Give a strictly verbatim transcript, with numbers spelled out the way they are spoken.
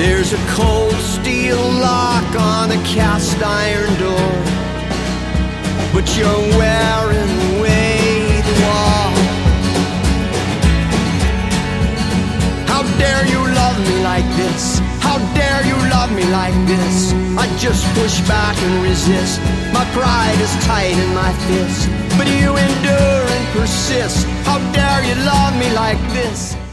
There's a cold steel lock on a cast iron door, but you're wearing away the wall. How dare you love me like this? How dare you love me like this? I just push back and resist. My pride is tight in my fist, but you endure and persist. How dare you love me like this?